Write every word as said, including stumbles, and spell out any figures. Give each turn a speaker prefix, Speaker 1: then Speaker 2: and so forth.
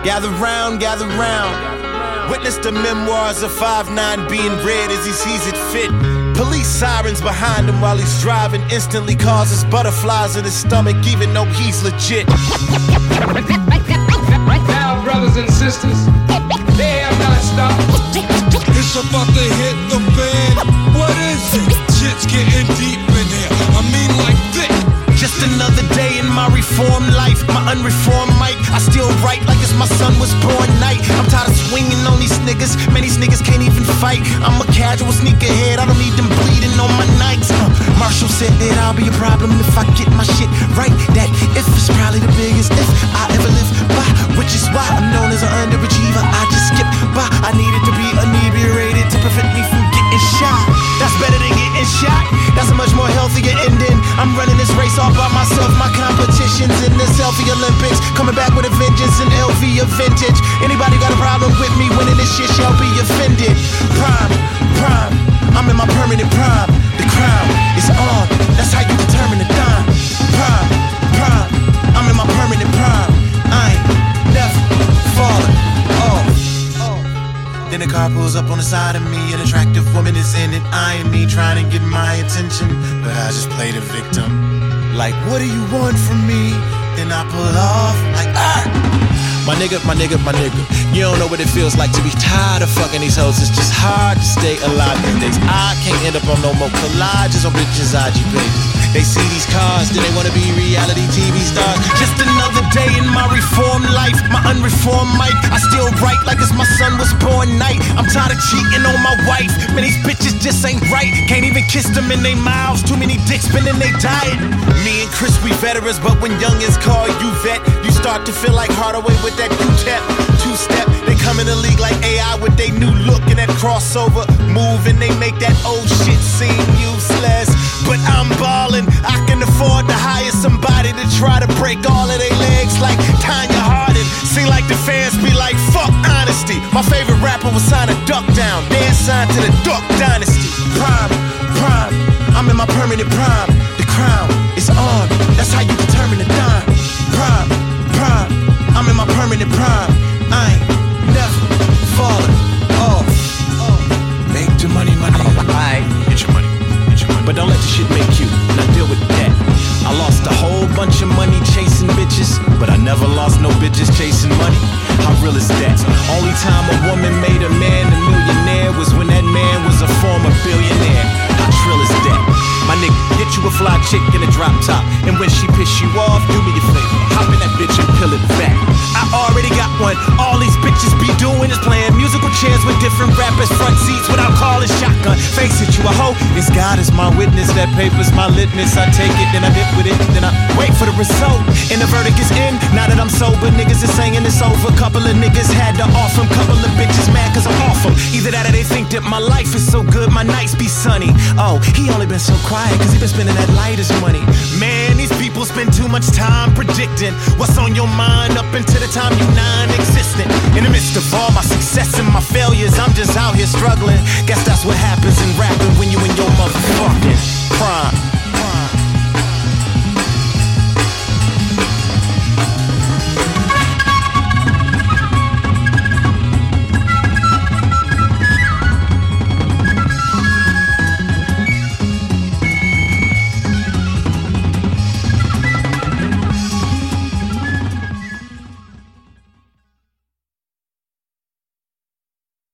Speaker 1: Gather round, gather round. Witness the memoirs of five nine being read as he sees it fit. Police sirens behind him while he's driving instantly causes butterflies in his stomach even though he's legit.
Speaker 2: Now, brothers and sisters, they have not stopped.
Speaker 3: It's about to hit the fan. What is it? Shit's getting deep in here. I mean like thick.
Speaker 1: Just another day in my reformed life, my unreformed mic. I still write like it's my son was born night. I'm tired of swinging on these niggas. Man, these niggas can't even fight. I'm a casual sneakerhead. I don't need them bleeding on my Nikes. Uh, Marshall said that I'll be a problem if I get my shit right. That if is probably the biggest if I ever live by, which is why I'm known as an underachiever. I just skip by. I needed to be inebriated to prevent me from getting shot. That's better than getting shot. That's a much more healthier ending. I'm running this race all by myself. My competition's in the selfie Olympics. Coming back with a vengeance and L V a vintage. Anybody got a problem with me winning this shit shall be offended. Prime, prime, I'm in my permanent prime. The crown is on, that's how you determine the dime. Prime, prime, I'm in my permanent prime. I ain't never falling off. Then the car pulls up on the side of me. An attractive woman is in it, eyeing me, trying to get my attention. But I just play the victim. Like, what do you want from me? Then I pull off like, ah! My nigga, my nigga, my nigga. You don't know what it feels like to be tired of fucking these hoes. It's just hard to stay alive these days. I can't end up on no more collages on bitches' I G pages. They see these cars, then they wanna be reality T V stars. Just another day in my reformed life, my unreformed mic. I still write like it's my son was born night. I'm tired of cheating on my wife. Man, these bitches just ain't right. Can't even kiss them in their mouths. Too many dicks spinning they diet. Me and Chris, we veterans, but when youngins call you vet, you start to feel like Hardaway with that two-tap, two-step. They come in the league like A I with they new look and that crossover move, and they make that old shit seem useless. But I'm ballin', I can afford to hire somebody to try to break all of their legs like Tanya Hardin. Seem like the fans be like, fuck honesty. My favorite rapper was signed a duck down, then signed to the Duck Dynasty. Prime, prime, I'm in my permanent prime. The crown is on, that's how you determine the dime. Prime, prime, I'm in my permanent prime. I ain't never falling off. Make your money, money. Alright, get your money, get your money. But don't let the shit make you. Now deal with that. I lost a whole bunch of money chasing bitches, but I never lost no bitches chasing money. How real is that? Only time a woman made a man a millionaire was when that man was a former billionaire. How trill is that? My nigga, get you a fly chick in a drop top, and when she piss you off, do me a favor, hop in that bitch and peel it back. I already got one. All these bitches be doing is playing musical chairs with different rappers, front seats without calling shotgun. Face it, you a hoe. This God is my witness. That paper's my litmus. I take it, then I dip with it, then I wait for the result. And the verdict is in. Now that I'm sober, niggas is saying it's over. Couple of niggas had to off them. Couple of bitches mad cause I'm off them. Either that or they think that my life is so good, my nights be sunny. Oh, he only been so quiet cause he been spending that lightest money. Man, these people spend too much time predicting what's on your mind up until the time you non-existent. In the midst of all my success and my failures, I'm just out here struggling. Guess that's what happens in rapping when you in your